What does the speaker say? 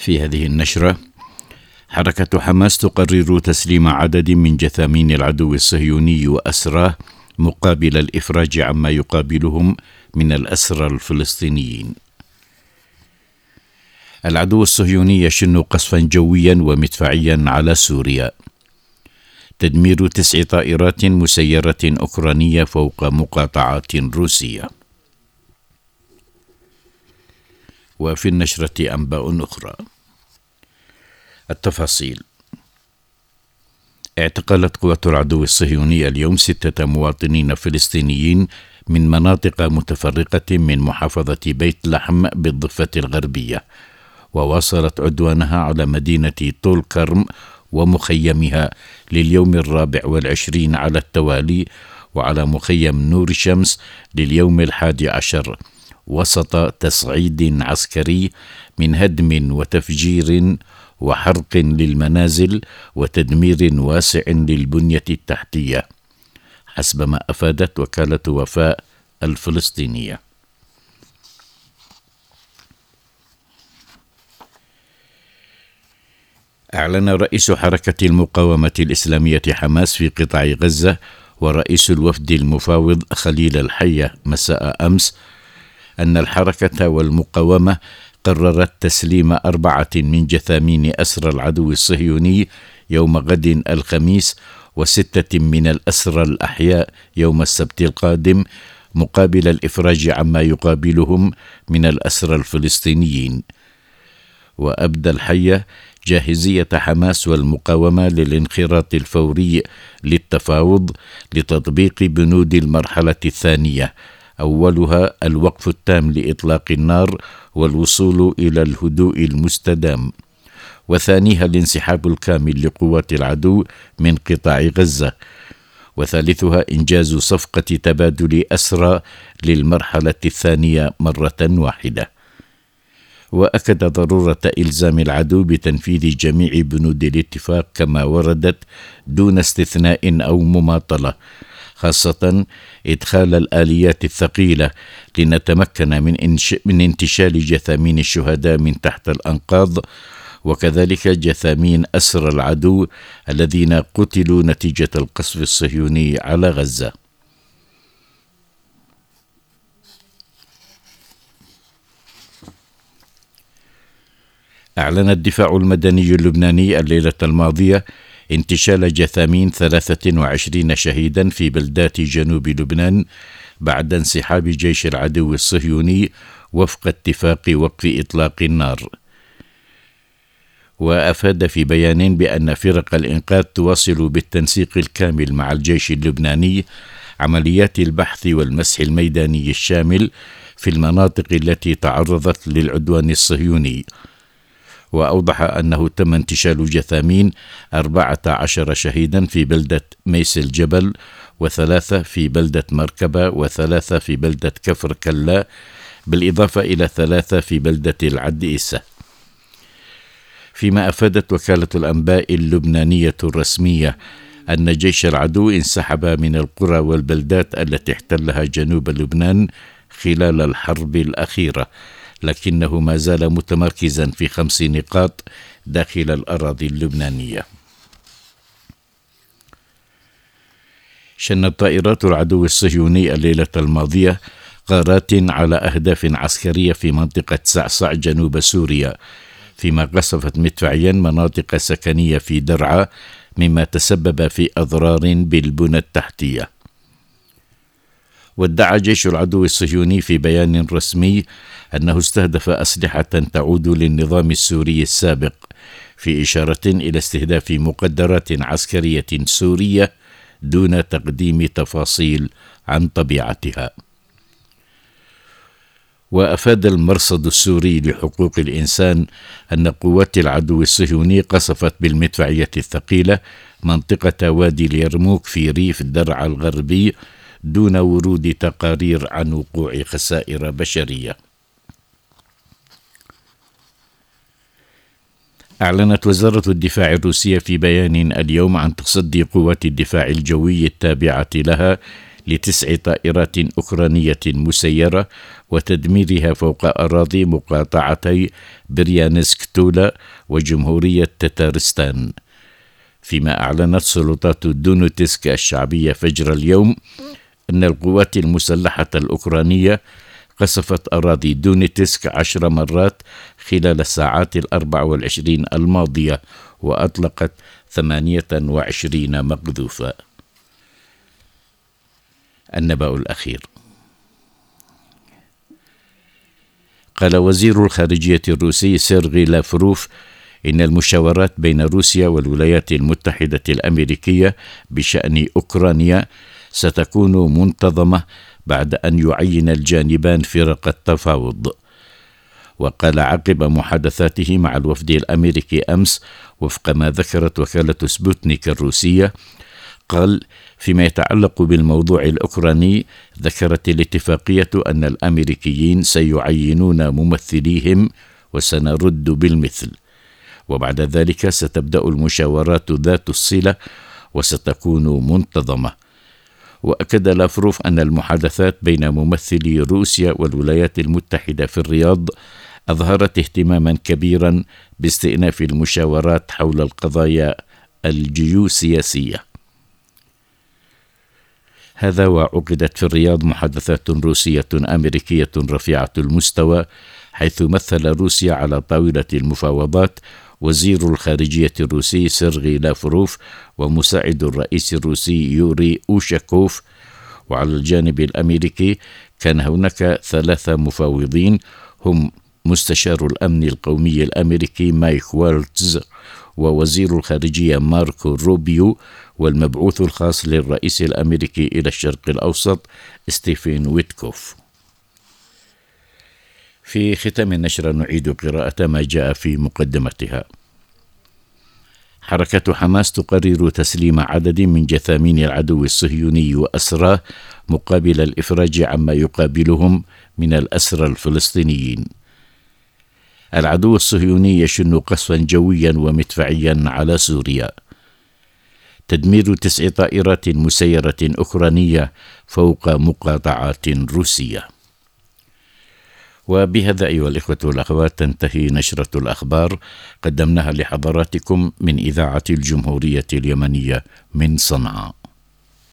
في هذه النشرة: حركة حماس تقرر تسليم عدد من جثامين العدو الصهيوني وأسراه مقابل الإفراج عما يقابلهم من الأسرى الفلسطينيين. العدو الصهيوني يشن قصفا جويا ومدفعيا على سوريا. تدمير 9 طائرات مسيرة أوكرانية فوق مقاطعات روسية. وفي النشرة أنباء أخرى. التفاصيل: اعتقلت قوات العدو الصهيوني اليوم 6 مواطنين فلسطينيين من مناطق متفرقة من محافظة بيت لحم بالضفة الغربية، وواصلت عدوانها على مدينة طول كرم ومخيمها لليوم 24 على التوالي، وعلى مخيم نور الشمس لليوم 11، وسط تصعيد عسكري من هدم وتفجير وحرق للمنازل وتدمير واسع للبنية التحتية، حسب ما أفادت وكالة وفاء الفلسطينية. أعلن رئيس حركة المقاومة الإسلامية حماس في قطاع غزة ورئيس الوفد المفاوض خليل الحية مساء أمس أن الحركة والمقاومة قررت تسليم 4 من جثامين أسرى العدو الصهيوني يوم غد الخميس، و6 من الأسرى الأحياء يوم السبت القادم، مقابل الإفراج عما يقابلهم من الأسرى الفلسطينيين. وأبدى الحية جاهزية حماس والمقاومة للانخراط الفوري للتفاوض لتطبيق بنود المرحلة الثانية، أولها الوقف التام لإطلاق النار والوصول إلى الهدوء المستدام، وثانيها الانسحاب الكامل لقوات العدو من قطاع غزة، وثالثها إنجاز صفقة تبادل أسرى للمرحلة الثانية مرة واحدة. وأكد ضرورة إلزام العدو بتنفيذ جميع بنود الاتفاق كما وردت دون استثناء أو مماطلة، خاصة إدخال الآليات الثقيلة لنتمكن من انتشال جثامين الشهداء من تحت الأنقاض، وكذلك جثامين أسرى العدو الذين قتلوا نتيجة القصف الصهيوني على غزة. أعلن الدفاع المدني اللبناني الليلة الماضية انتشال جثامين 23 شهيدا في بلدات جنوب لبنان بعد انسحاب جيش العدو الصهيوني وفق اتفاق وقف إطلاق النار. وأفاد في بيان بأن فرق الإنقاذ تواصل بالتنسيق الكامل مع الجيش اللبناني عمليات البحث والمسح الميداني الشامل في المناطق التي تعرضت للعدوان الصهيوني. وأوضح أنه تم انتشال جثامين 14 شهيدا في بلدة ميس الجبل، و3 في بلدة مركبة، و3 في بلدة كفر كلا، بالإضافة إلى 3 في بلدة العديسة. فيما أفادت وكالة الأنباء اللبنانية الرسمية أن جيش العدو انسحب من القرى والبلدات التي احتلها جنوب لبنان خلال الحرب الأخيرة، لكنه ما زال متمركزا في 5 نقاط داخل الأراضي اللبنانية. شنت طائرات العدو الصهيوني الليلة الماضية غارات على أهداف عسكرية في منطقة سعسع جنوب سوريا، فيما قصفت مدفعيا مناطق سكنية في درعا، مما تسبب في أضرار بالبنى التحتية. وادعى جيش العدو الصهيوني في بيان رسمي أنه استهدف أسلحة تعود للنظام السوري السابق، في إشارة إلى استهداف مقدرات عسكرية سورية دون تقديم تفاصيل عن طبيعتها. وأفاد المرصد السوري لحقوق الإنسان أن قوات العدو الصهيوني قصفت بالمدفعية الثقيلة منطقة وادي اليرموك في ريف درعا الغربي دون ورود تقارير عن وقوع خسائر بشرية. أعلنت وزارة الدفاع الروسية في بيان اليوم عن تصدي قوات الدفاع الجوي التابعة لها ل9 طائرات أوكرانية مسيرة وتدميرها فوق أراضي مقاطعتي بريانسك تولا وجمهورية تتارستان. فيما أعلنت سلطات دونيتسك الشعبية فجر اليوم أن القوات المسلحة الأوكرانية قصفت أراضي دونيتسك 10 مرات خلال الساعات 24 الماضية وأطلقت 28 مقذوفا. النبأ الأخير. قال وزير الخارجية الروسي سيرغي لافروف إن المشاورات بين روسيا والولايات المتحدة الأمريكية بشأن أوكرانيا ستكون منتظمة بعد أن يعين الجانبان فرق التفاوض. وقال عقب محادثاته مع الوفد الأمريكي أمس وفق ما ذكرت وكالة سبوتنيك الروسية، قال فيما يتعلق بالموضوع الأوكراني ذكرت الاتفاقية أن الأمريكيين سيعينون ممثليهم وسنرد بالمثل، وبعد ذلك ستبدأ المشاورات ذات الصلة وستكون منتظمة. وأكد لافروف أن المحادثات بين ممثلي روسيا والولايات المتحدة في الرياض أظهرت اهتماما كبيرا باستئناف المشاورات حول القضايا الجيوسياسية. هذا وعقدت في الرياض محادثات روسية أمريكية رفيعة المستوى، حيث مثل روسيا على طاولة المفاوضات وزير الخارجية الروسي سيرغي لافروف ومساعد الرئيس الروسي يوري أوشاكوف. وعلى الجانب الأمريكي كان هناك 3 مفاوضين هم مستشار الأمن القومي الأمريكي مايك والتز ووزير الخارجية ماركو روبيو والمبعوث الخاص للرئيس الأمريكي إلى الشرق الأوسط ستيفن ويتكوف. في ختام النشرة نعيد قراءة ما جاء في مقدمتها. حركة حماس تقرر تسليم عدد من جثامين العدو الصهيوني وأسراه مقابل الإفراج عما يقابلهم من الأسرى الفلسطينيين. العدو الصهيوني يشن قصفا جويا ومدفعيا على سوريا. تدمير 9 طائرات مسيرة أوكرانية فوق مقاطعات روسية. وبهذا أيها الإخوة والأخوات تنتهي نشرة الأخبار قدمناها لحضراتكم من إذاعة الجمهورية اليمنية من صنعاء.